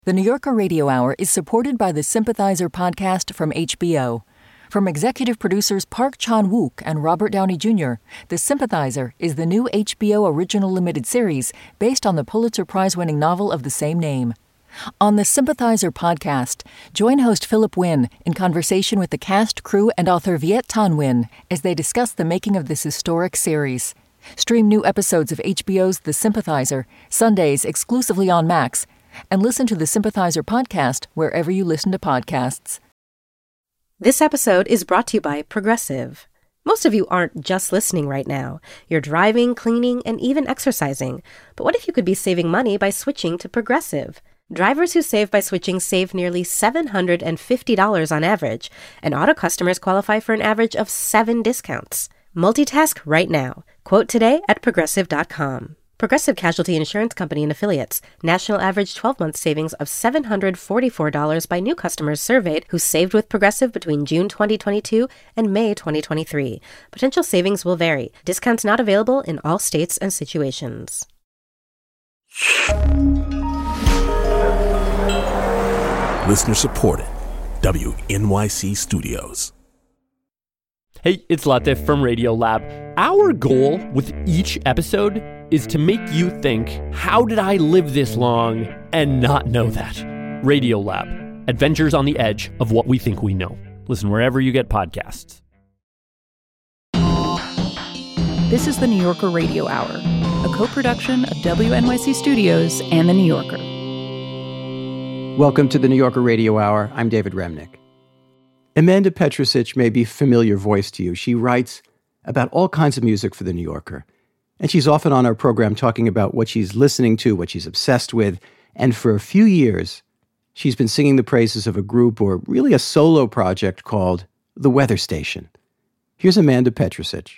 The New Yorker Radio Hour is supported by the Sympathizer podcast from HBO. From executive producers Park Chan-wook and Robert Downey Jr., The Sympathizer is the new HBO original limited series based on the Pulitzer Prize-winning novel of the same name. On the Sympathizer podcast, join host Philip Wynn in conversation with the cast, crew, and author Viet Thanh Nguyen as they discuss the making of this historic series. Stream new episodes of HBO's The Sympathizer, Sundays exclusively on Max, and listen to the Sympathizer podcast wherever you listen to podcasts. This episode is brought to you by Progressive. Most of you aren't just listening right now. You're driving, cleaning, and even exercising. But what if you could be saving money by switching to Progressive? Drivers who save by switching save nearly $750 on average, and auto customers qualify for an average of 7 discounts. Multitask right now. Quote today at Progressive.com. Progressive Casualty Insurance Company and Affiliates. National average 12-month savings of $744 by new customers surveyed who saved with Progressive between June 2022 and May 2023. Potential savings will vary. Discounts not available in all states and situations. Listener supported. WNYC Studios. Hey, it's Latif from Radiolab. Our goal with each episode is to make you think, how did I live this long and not know that? Radiolab, adventures on the edge of what we think we know. Listen wherever you get podcasts. This is the New Yorker Radio Hour, a co-production of WNYC Studios and The New Yorker. Welcome to the New Yorker Radio Hour. I'm David Remnick. Amanda Petrusich may be a familiar voice to you. She writes about all kinds of music for The New Yorker. And she's often on our program talking about what she's listening to, what she's obsessed with. And for a few years, she's been singing the praises of a group, or really a solo project, called The Weather Station. Here's Amanda Petrusich.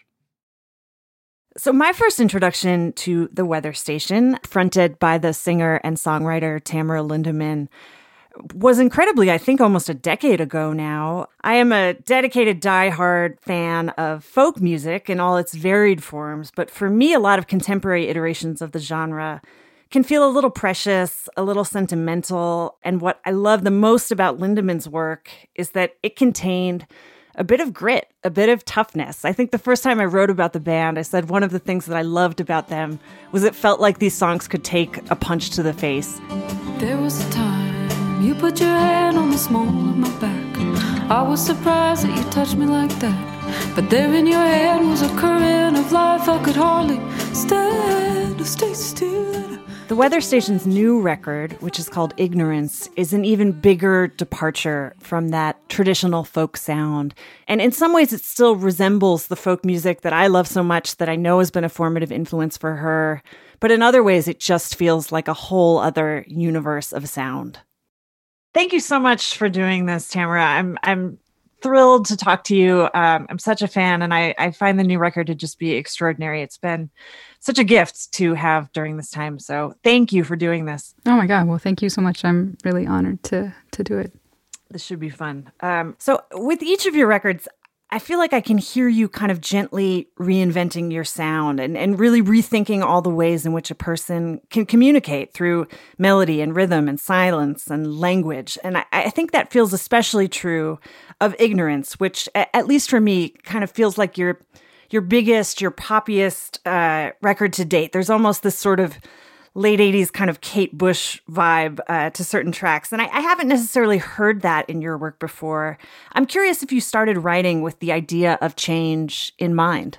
So my first introduction to The Weather Station, fronted by the singer and songwriter Tamara Lindemann, was incredibly, I think, almost a decade ago now. I am a dedicated diehard fan of folk music in all its varied forms, but for me, a lot of contemporary iterations of the genre can feel a little precious, a little sentimental, and what I love the most about Lindemann's work is that it contained a bit of grit, a bit of toughness. I think the first time I wrote about the band, I said one of the things that I loved about them was it felt like these songs could take a punch to the face. There was a time you put your hand on the small of my back. I was surprised that you touched me like that. But there in your hand was a current of life I could hardly stand to stay still. The Weather Station's new record, which is called Ignorance, is an even bigger departure from that traditional folk sound. And in some ways, it still resembles the folk music that I love so much that I know has been a formative influence for her. But in other ways, it just feels like a whole other universe of sound. Thank you so much for doing this, Tamara. I'm thrilled to talk to you. I'm such a fan, and I find the new record to just be extraordinary. It's been such a gift to have during this time. So thank you for doing this. Oh my God. Well, thank you so much. I'm really honored to do it. This should be fun. So with each of your records, I feel like I can hear you kind of gently reinventing your sound and really rethinking all the ways in which a person can communicate through melody and rhythm and silence and language. And I think that feels especially true of Ignorance, which, at least for me, kind of feels like your biggest, your poppiest record to date. There's almost this sort of late 80s kind of Kate Bush vibe to certain tracks. And I haven't necessarily heard that in your work before. I'm curious if you started writing with the idea of change in mind.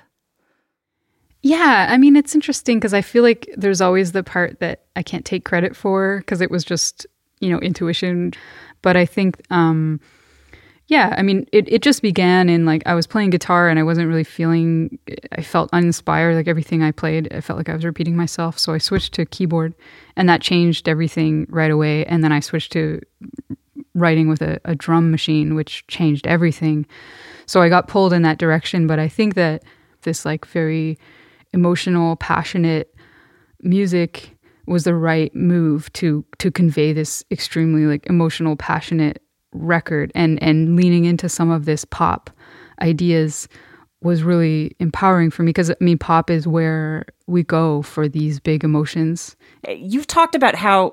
Yeah, I mean, it's interesting because I feel like there's always the part that I can't take credit for because it was just, intuition. But I think, yeah, I mean, it just began in I was playing guitar and I wasn't really I felt uninspired. Like everything I played, I felt like I was repeating myself. So I switched to keyboard and that changed everything right away. And then I switched to writing with a drum machine, which changed everything. So I got pulled in that direction. But I think that this very emotional, passionate music was the right move to convey this extremely emotional, passionate record, and leaning into some of this pop ideas was really empowering for me because pop is where we go for these big emotions. You've talked about how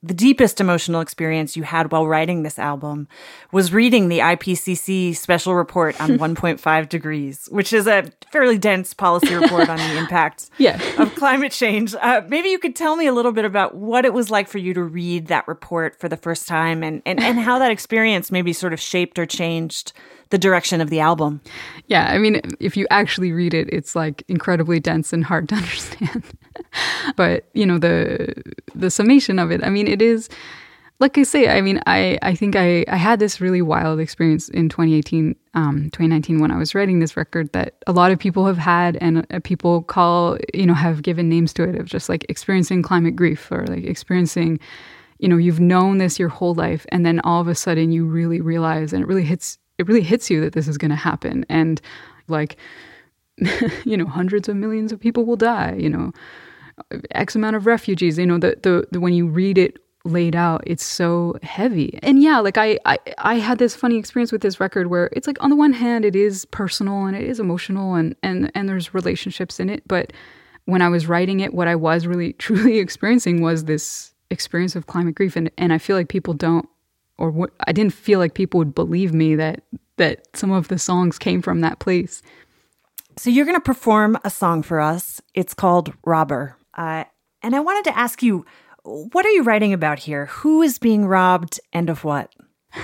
the deepest emotional experience you had while writing this album was reading the IPCC special report on 1.5 degrees, which is a fairly dense policy report on the impacts of climate change. Maybe you could tell me a little bit about what it was like for you to read that report for the first time and how that experience maybe sort of shaped or changed the direction of the album. Yeah, I mean, if you actually read it, it's like incredibly dense and hard to understand. But, you know, the summation of it, I mean, it is, like I say, I mean, I think I had this really wild experience in 2019 when I was writing this record that a lot of people have had, and people call, you know, have given names to it, of just like experiencing climate grief, or like experiencing, you know, you've known this your whole life, and then all of a sudden you really realize, and it really hits you that this is going to happen. And like, you know, hundreds of millions of people will die, you know, X amount of refugees, you know, the when you read it laid out, it's so heavy. And yeah, like I had this funny experience with this record where it's like, on the one hand, it is personal and it is emotional and there's relationships in it. But when I was writing it, what I was really truly experiencing was this experience of climate grief. And I feel like people don't, I didn't feel like people would believe me that some of the songs came from that place. So you're going to perform a song for us. It's called Robber. And I wanted to ask you, what are you writing about here? Who is being robbed and of what?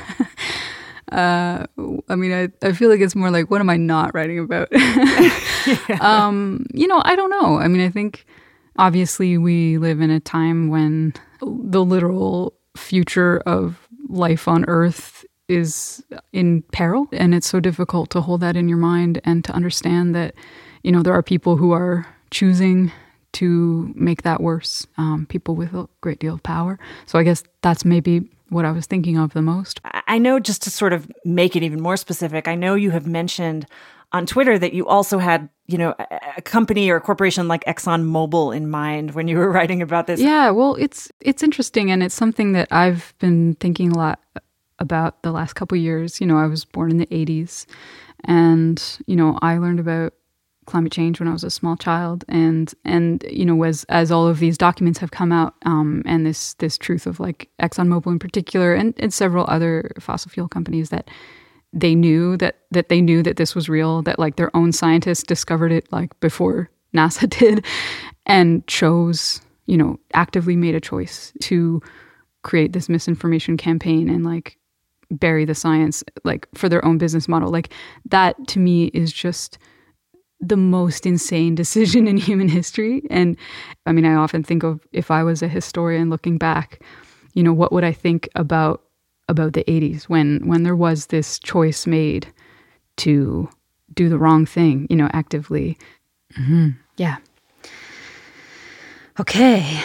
I mean, I feel like it's more like, what am I not writing about? Yeah. You know, I don't know. I mean, I think obviously we live in a time when the literal future of life on Earth is in peril, and it's so difficult to hold that in your mind and to understand that, you know, there are people who are choosing to make that worse, people with a great deal of power. So I guess that's maybe what I was thinking of the most. I know, just to sort of make it even more specific, I know you have mentioned on Twitter that you also had, you know, a company or a corporation like ExxonMobil in mind when you were writing about this. Yeah, well, it's interesting, and it's something that I've been thinking a lot about the last couple of years. You know, I was born in the 80s, and, you know, I learned about climate change when I was a small child, and you know, as all of these documents have come out, and this truth of like ExxonMobil in particular, and several other fossil fuel companies, that they knew that this was real, that like their own scientists discovered it like before NASA did, and chose, you know, actively made a choice to create this misinformation campaign and like bury the science like for their own business model. Like, that to me is just the most insane decision in human history. And I mean, I often think of, if I was a historian looking back, you know, what would I think about the 80s when there was this choice made to do the wrong thing, you know, actively. Mm-hmm. Yeah. Okay.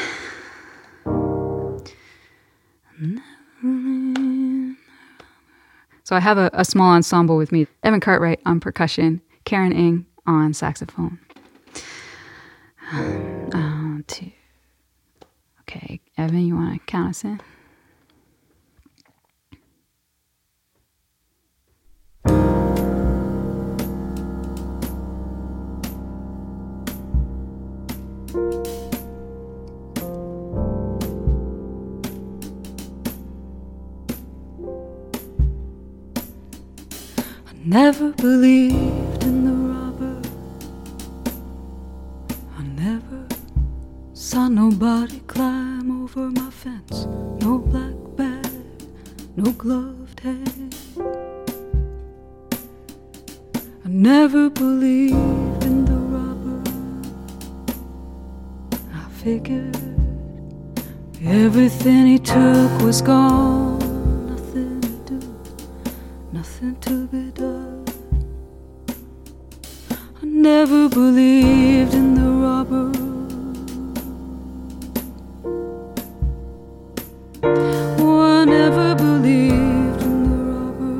So I have a small ensemble with me. Evan Cartwright on percussion, Karen Ng on saxophone. 2. Okay, Evan, you want to count us in? Never believed in the robber. I never saw nobody climb over my fence. No black bag, no gloved hand. I never believed in the robber. I figured everything he took was gone. Nothing to do, nothing to be done. I never believed in the robber. Oh, I never believed in the robber.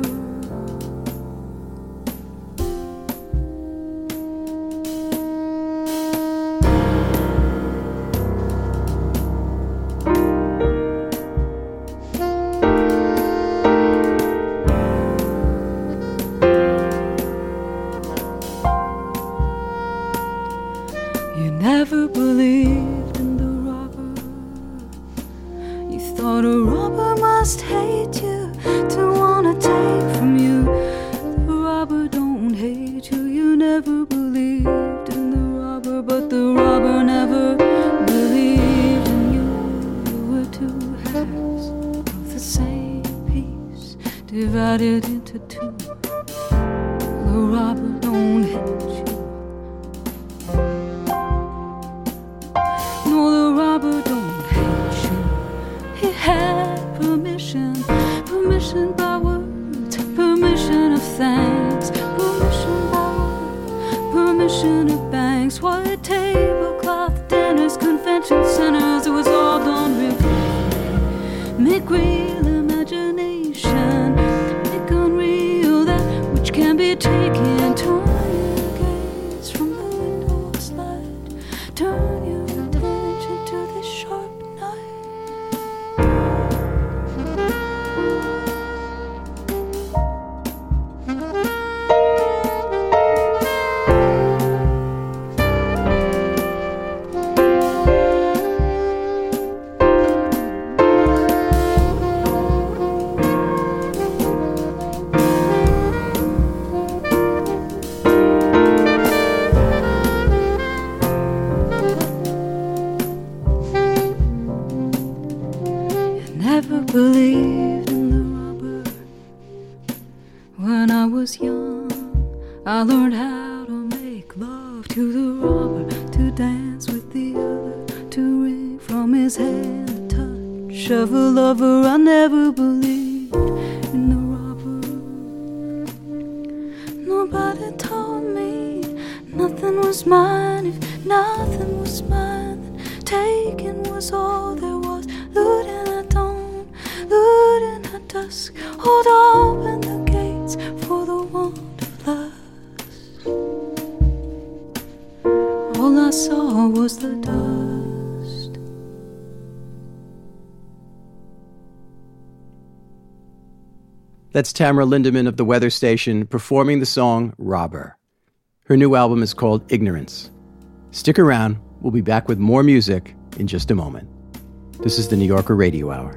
same piece, divided into two. The robber don't hate you. No, the robber don't hate you. He had permission by words, permission of thanks, permission by words, permission of banks, white tablecloth dinners, convention centers. It was all done real quick. Make real imagination, make unreal that which can be taken. Turn your gaze from the window's light, turn your attention to this sharp night. Never believed in the robber. When I was young, I learned how to make love to the robber, to dance with the other, to wring from his hand the touch of a lover. I never believed in the robber. Nobody told me nothing was mine. If nothing was mine, then taking was all there was. Looting at dawn, looting at dusk, hold open the gates for the wanderlust. All I saw was the dust. That's Tamara Lindemann of The Weather Station performing the song Robber. Her new album is called Ignorance. Stick around. We'll be back with more music in just a moment. This is the New Yorker Radio Hour.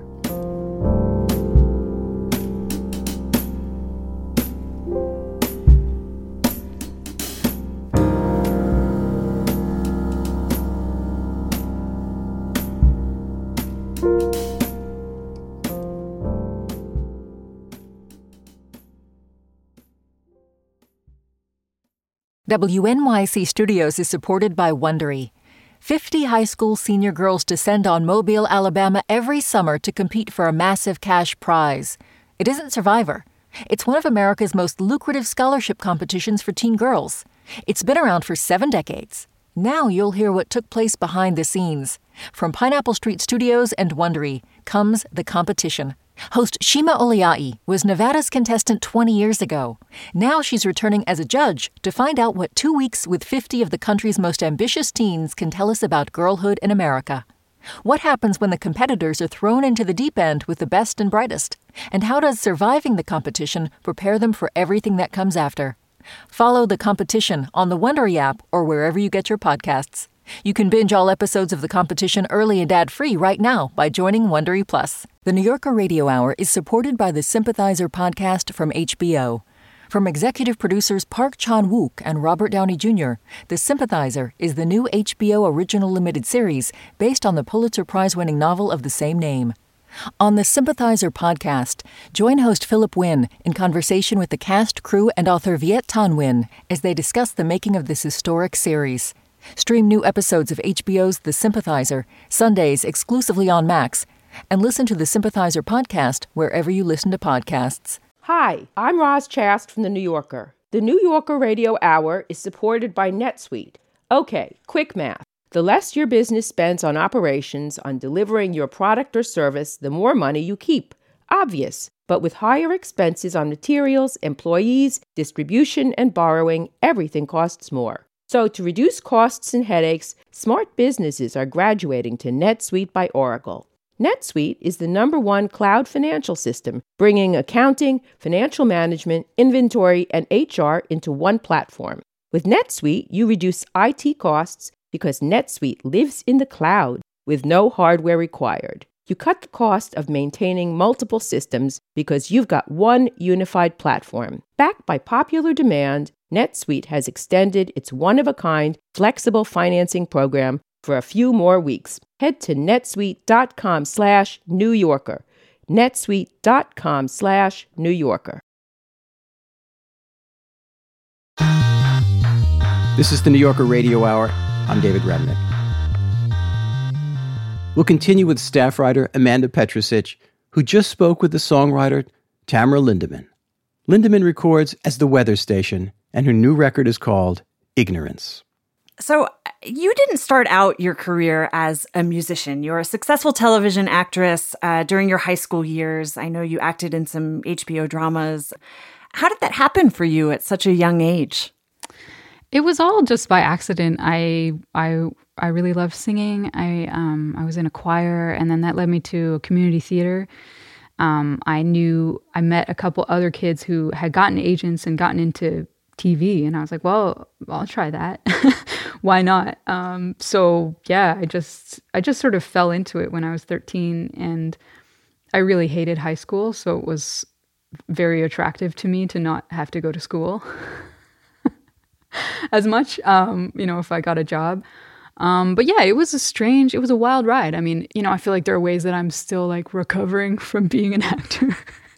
WNYC Studios is supported by Wondery. 50 high school senior girls descend on Mobile, Alabama every summer to compete for a massive cash prize. It isn't Survivor. It's one of America's most lucrative scholarship competitions for teen girls. It's been around for 7 decades. Now you'll hear what took place behind the scenes. From Pineapple Street Studios and Wondery comes The Competition. Host Shima Oliai was Nevada's contestant 20 years ago. Now she's returning as a judge to find out what 2 weeks with 50 of the country's most ambitious teens can tell us about girlhood in America. What happens when the competitors are thrown into the deep end with the best and brightest? And how does surviving the competition prepare them for everything that comes after? Follow The Competition on the Wondery app or wherever you get your podcasts. You can binge all episodes of The Competition early and ad-free right now by joining Wondery Plus. The New Yorker Radio Hour is supported by the Sympathizer podcast from HBO. From executive producers Park Chan-wook and Robert Downey Jr., The Sympathizer is the new HBO original limited series based on the Pulitzer Prize-winning novel of the same name. On the Sympathizer podcast, join host Philip Nguyen in conversation with the cast, crew, and author Viet Thanh Nguyen as they discuss the making of this historic series. Stream new episodes of HBO's The Sympathizer, Sundays exclusively on Max, and listen to the Sympathizer podcast wherever you listen to podcasts. Hi, I'm Roz Chast from The New Yorker. The New Yorker Radio Hour is supported by NetSuite. Okay, quick math. The less your business spends on operations, on delivering your product or service, the more money you keep. Obvious. But with higher expenses on materials, employees, distribution, and borrowing, everything costs more. So to reduce costs and headaches, smart businesses are graduating to NetSuite by Oracle. NetSuite is the #1 cloud financial system, bringing accounting, financial management, inventory, and HR into one platform. With NetSuite, you reduce IT costs because NetSuite lives in the cloud with no hardware required. You cut the cost of maintaining multiple systems because you've got one unified platform. Backed by popular demand, NetSuite has extended its one-of-a-kind flexible financing program for a few more weeks. Head to netsuite.com/New Yorker. netsuite.com/New Yorker. This is the New Yorker Radio Hour. I'm David Remnick. We'll continue with staff writer Amanda Petrusich, who just spoke with the songwriter Tamara Lindemann. Lindemann records as The Weather Station, and her new record is called Ignorance. So you didn't start out your career as a musician. You're a successful television actress during your high school years. I know you acted in some HBO dramas. How did that happen for you at such a young age? It was all just by accident. I really loved singing. I was in a choir, and then that led me to a community theater. I met a couple other kids who had gotten agents and gotten into TV, and I was like, well, I'll try that. Why not? So yeah, I just sort of fell into it when I was 13, and I really hated high school, so it was very attractive to me to not have to go to school as much, if I got a job. But yeah, it was a wild ride. I mean, I feel like there are ways that I'm still like recovering from being an actor.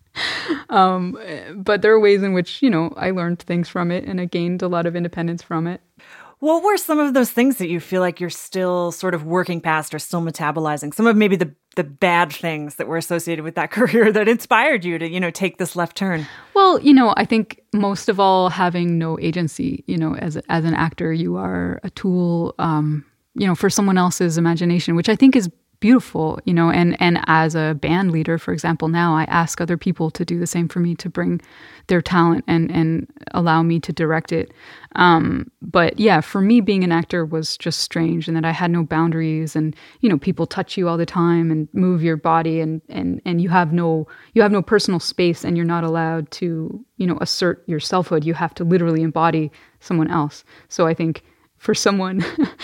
But there are ways in which, I learned things from it and I gained a lot of independence from it. What were some of those things that you feel like you're still sort of working past or still metabolizing? Some of maybe the bad things that were associated with that career that inspired you to, take this left turn? Well, I think most of all, having no agency, as an actor, you are a tool, for someone else's imagination, which I think is beautiful, and as a band leader, for example, now I ask other people to do the same for me, to bring their talent and allow me to direct it. But yeah, for me, being an actor was just strange, and that I had no boundaries, and, people touch you all the time and move your body, and you have no personal space, and you're not allowed to, assert your selfhood. You have to literally embody someone else. So I think for someone,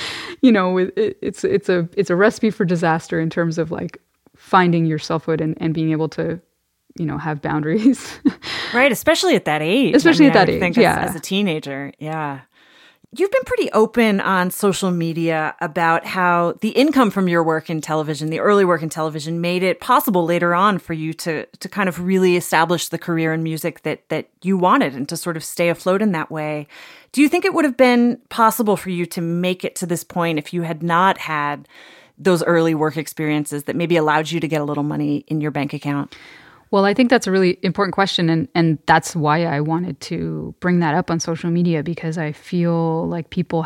it's a recipe for disaster in terms of like finding your selfhood and being able to, have boundaries. Right, especially at that age. Especially at that age, think yeah. As a teenager, yeah. You've been pretty open on social media about how the income from your work in television, the early work in television, made it possible later on for you to kind of really establish the career in music that you wanted and to sort of stay afloat in that way. Do you think it would have been possible for you to make it to this point if you had not had those early work experiences that maybe allowed you to get a little money in your bank account? Well, I think that's a really important question, and that's why I wanted to bring that up on social media, because I feel like people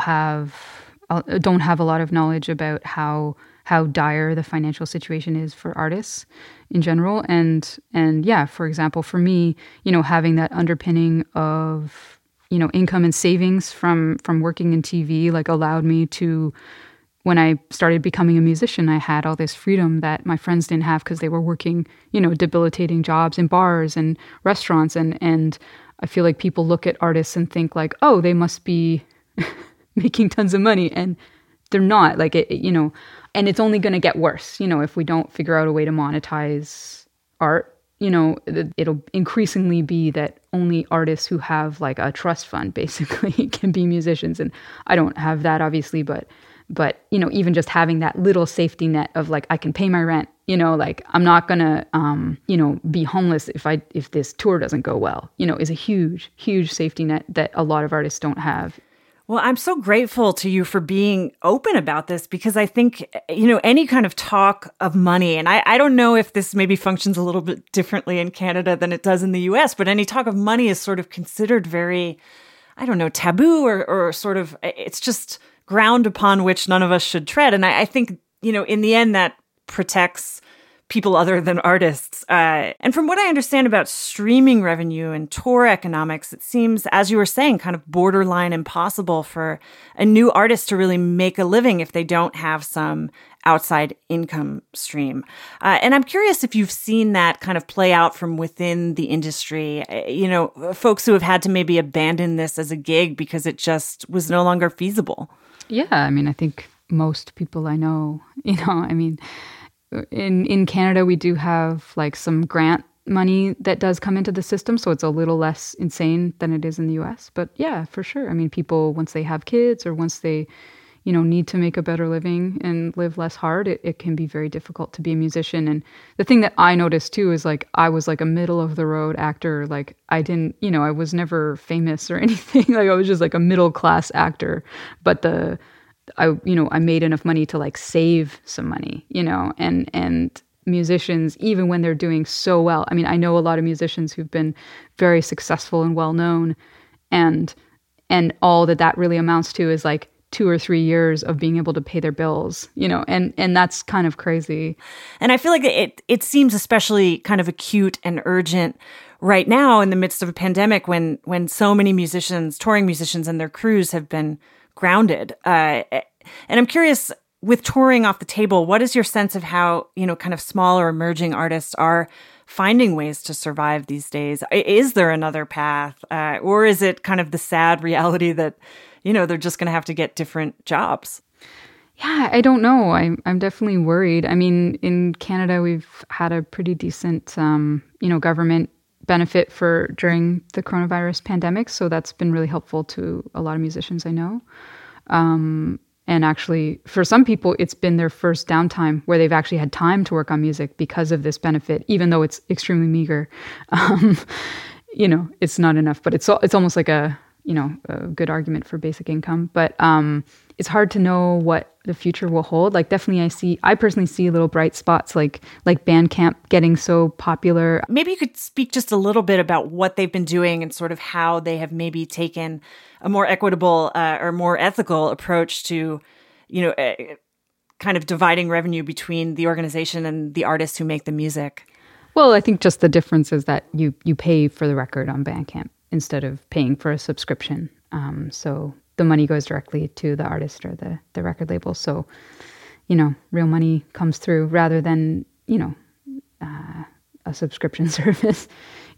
don't have a lot of knowledge about how dire the financial situation is for artists in general. And yeah, for example, for me, having that underpinning of, income and savings from working in TV, like allowed me to, when I started becoming a musician, I had all this freedom that my friends didn't have because they were working, debilitating jobs in bars and restaurants. And I feel like people look at artists and think like, oh, they must be making tons of money. And they're not, like, and it's only going to get worse, if we don't figure out a way to monetize art. It'll increasingly be that only artists who have like a trust fund basically can be musicians. And I don't have that, obviously, but even just having that little safety net of like, I can pay my rent, like I'm not gonna, be homeless if this tour doesn't go well, is a huge, huge safety net that a lot of artists don't have. Well, I'm so grateful to you for being open about this, because I think, any kind of talk of money, and I don't know if this maybe functions a little bit differently in Canada than it does in the US, but any talk of money is sort of considered very, taboo or sort of, it's just ground upon which none of us should tread. And I think, in the end, that protects people other than artists. And from what I understand about streaming revenue and tour economics, it seems, as you were saying, kind of borderline impossible for a new artist to really make a living if they don't have some outside income stream. And I'm curious if you've seen that kind of play out from within the industry, folks who have had to maybe abandon this as a gig because it just was no longer feasible. Yeah, I think most people I know, in Canada, we do have like some grant money that does come into the system, so it's a little less insane than it is in the US. But yeah, for sure. People, once they have kids or once they, need to make a better living and live less hard, it can be very difficult to be a musician. And the thing that I noticed too is like I was like a middle of the road actor. Like I didn't, I was never famous or anything. Like I was just like a middle class actor. But I made enough money to like save some money, and musicians, even when they're doing so well. I mean, I know a lot of musicians who've been very successful and well known, and all that really amounts to is like 2 or 3 years of being able to pay their bills, and that's kind of crazy. And I feel like it seems especially kind of acute and urgent right now in the midst of a pandemic when so many musicians, touring musicians and their crews have been grounded. And I'm curious, with touring off the table, what is your sense of how, kind of smaller emerging artists are finding ways to survive these days? Is there another path? Or is it kind of the sad reality that, they're just going to have to get different jobs? Yeah, I don't know. I'm definitely worried. I mean, in Canada, we've had a pretty decent, government benefit during the coronavirus pandemic. So that's been really helpful to a lot of musicians I know. And actually, for some people, it's been their first downtime where they've actually had time to work on music because of this benefit, even though it's extremely meager. It's not enough, but it's almost like a good argument for basic income. But it's hard to know what the future will hold. Like definitely I personally see little bright spots like Bandcamp getting so popular. Maybe you could speak just a little bit about what they've been doing and sort of how they have maybe taken a more equitable or more ethical approach to, kind of dividing revenue between the organization and the artists who make the music. Well, I think just the difference is that you pay for the record on Bandcamp instead of paying for a subscription. So the money goes directly to the artist or the record label. So, real money comes through rather than, a subscription service.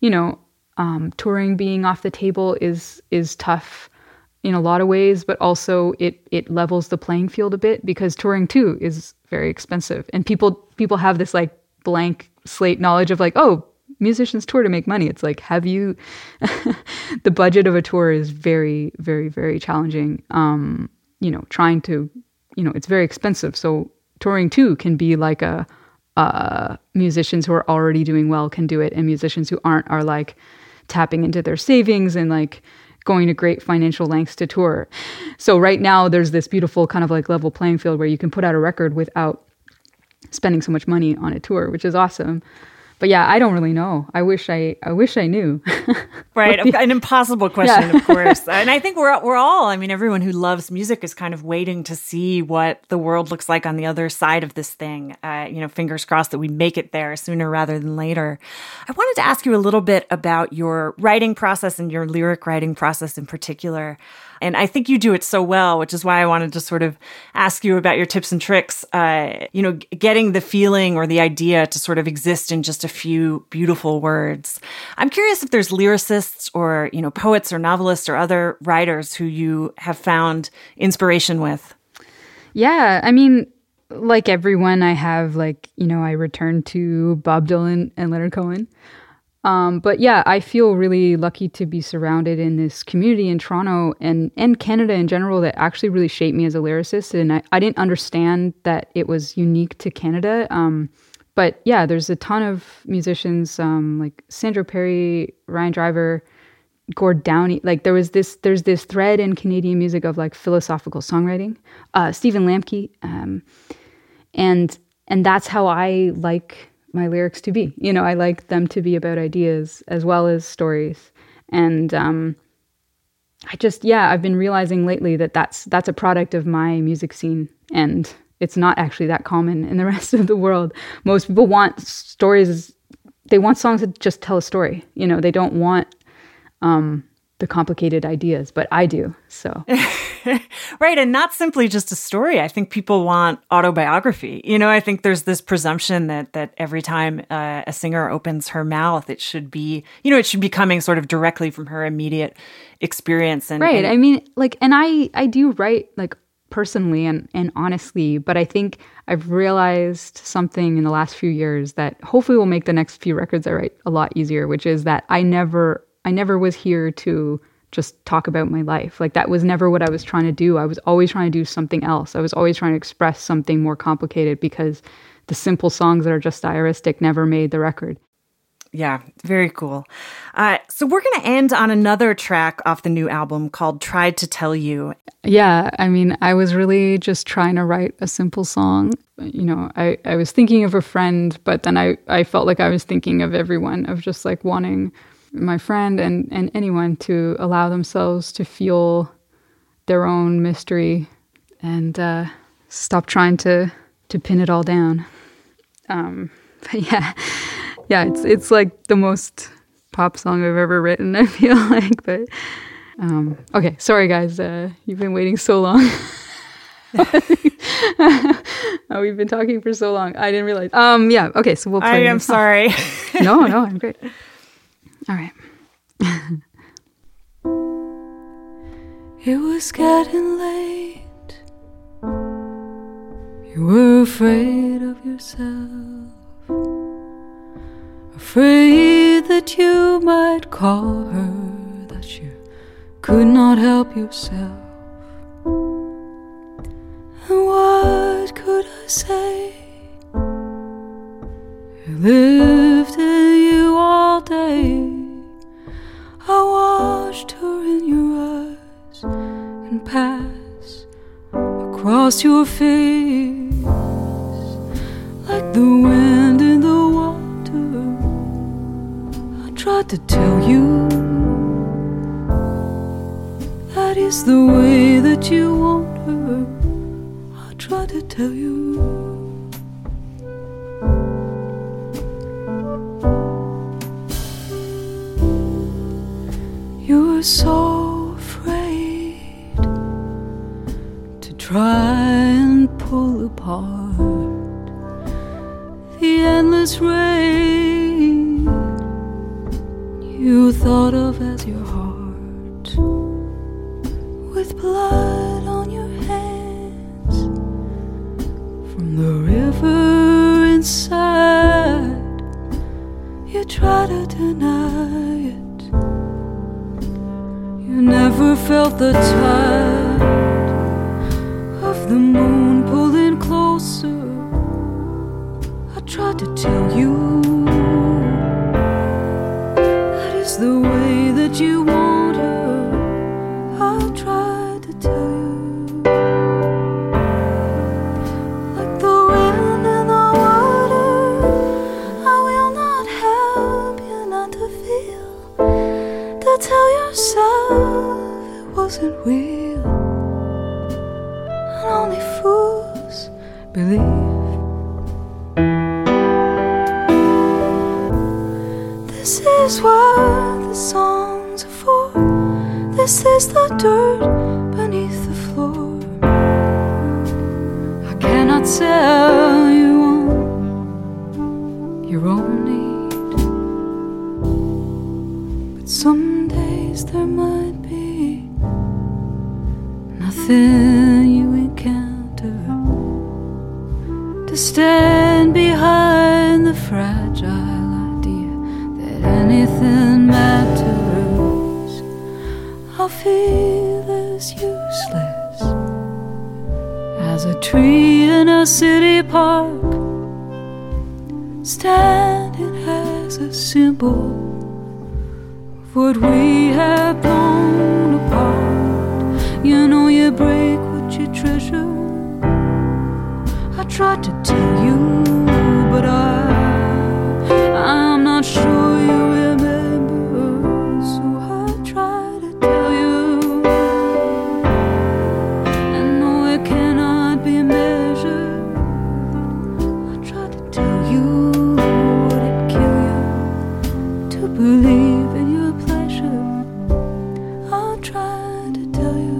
Touring being off the table is tough in a lot of ways, but also it levels the playing field a bit because touring too is very expensive. And people have this like blank slate knowledge of like, oh, musicians tour to make money. It's like, the budget of a tour is very, very, very challenging. Trying to, it's very expensive. So touring too can be like musicians who are already doing well can do it. And musicians who aren't are like tapping into their savings and like going to great financial lengths to tour. So right now there's this beautiful kind of like level playing field where you can put out a record without spending so much money on a tour, which is awesome. But yeah, I don't really know. I wish I knew. Right, an impossible question, Of course. And I think we're all, I mean, everyone who loves music is kind of waiting to see what the world looks like on the other side of this thing. Fingers crossed that we make it there sooner rather than later. I wanted to ask you a little bit about your writing process and your lyric writing process in particular. And I think you do it so well, which is why I wanted to sort of ask you about your tips and tricks, getting the feeling or the idea to sort of exist in just a few beautiful words. I'm curious if there's lyricists or, poets or novelists or other writers who you have found inspiration with. Yeah, I mean, like everyone, I have I return to Bob Dylan and Leonard Cohen. But yeah, I feel really lucky to be surrounded in this community in Toronto and Canada in general that actually really shaped me as a lyricist. And I didn't understand that it was unique to Canada. But yeah, there's a ton of musicians like Sandro Perry, Ryan Driver, Gord Downie. Like there's this thread in Canadian music of like philosophical songwriting. Stephen Lamke, and that's how I like my lyrics to be. I like them to be about ideas as well as stories. And I've been realizing lately that that's a product of my music scene, and it's not actually that common in the rest of the world. Most people want stories. They want songs that just tell a story. They don't want the complicated ideas, but I do. So. Right. And not simply just a story. I think people want autobiography. I think there's this presumption that every time a singer opens her mouth, it should be, it should be coming sort of directly from her immediate experience. Right. I mean, and I do write personally and honestly, but I think I've realized something in the last few years that hopefully will make the next few records I write a lot easier, which is that I never was here to just talk about my life. Like that was never what I was trying to do. I was always trying to do something else. I was always trying to express something more complicated because the simple songs that are just diaristic never made the record. Yeah, very cool. So we're going to end on another track off the new album called Tried to Tell You. Yeah, I mean, I was really just trying to write a simple song. You know, I was thinking of a friend, but then I felt like I was thinking of everyone, of just like wanting my friend and anyone to allow themselves to feel their own mystery and stop trying to pin it all down. But yeah, it's like the most pop song I've ever written, I feel like. But okay, sorry guys, you've been waiting so long. We've been talking for so long. I didn't realize. Yeah, okay, so we'll play. I am sorry. No, I'm great. All right. It was getting late. You were afraid of yourself, afraid that you might call her, that you could not help yourself. And what could I say? I lived in you all day. I watched her in your eyes and pass across your face like the wind in the water. I tried to tell you that is the way that you want her. I tried to tell you. You were so afraid to try and pull apart the endless rain you thought of as your heart, with blood on your hands from the river inside. You try to deny it. You never felt the tide of the moon pulling closer. I tried to tell you that is the way that you want her. I tried to tell you, like the wind in the water, I will not help you not to feel, to tell yourself it wasn't real, and only fools believe. This is what the songs are for. This is the dirt beneath the floor. I cannot sell you on your own need, but some days there might be nothing you encounter to stand behind the fragile anything matters. I'll feel as useless as a tree in a city park, standing as a symbol of what we have blown apart. You know you break what you treasure. I tried to tell you, but I'm not sure you remember, so I try to tell you. I know it cannot be measured. I try to tell you, would it kill you to believe in your pleasure? I'll try to tell you.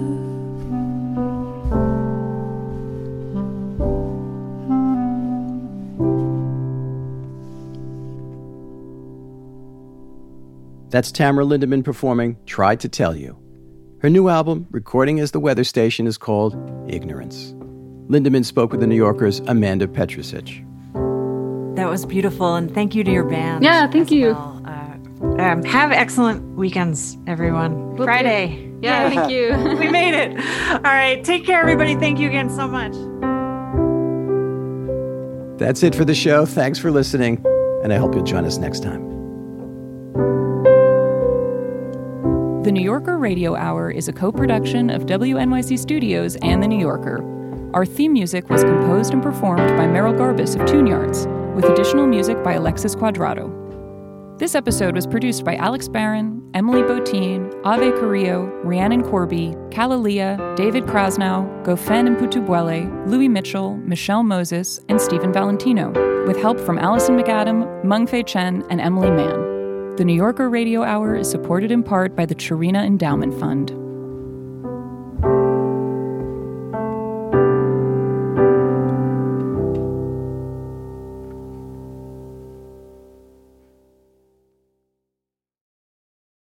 That's Tamara Lindemann performing Tried to Tell You. Her new album, Recording as the Weather Station, is called Ignorance. Lindemann spoke with the New Yorker's Amanda Petrusich. That was beautiful, and thank you to your band. Yeah, thank you. Well, Have excellent weekends, everyone. Will Friday. do. Yeah, thank you. We made it. All right. Take care, everybody. Thank you again so much. That's it for the show. Thanks for listening, and I hope you'll join us next time. The New Yorker Radio Hour is a co-production of WNYC Studios and The New Yorker. Our theme music was composed and performed by Merrill Garbus of Tune Yards, with additional music by Alexis Quadrado. This episode was produced by Alex Barron, Emily Botine, Ave Carrillo, Rhiannon Corby, Kalalia, David Krasnow, Gofen Mputubwele, Louis Mitchell, Michelle Moses, and Stephen Valentino, with help from Allison McAdam, Mengfei Chen, and Emily Mann. The New Yorker Radio Hour is supported in part by the Chirina Endowment Fund.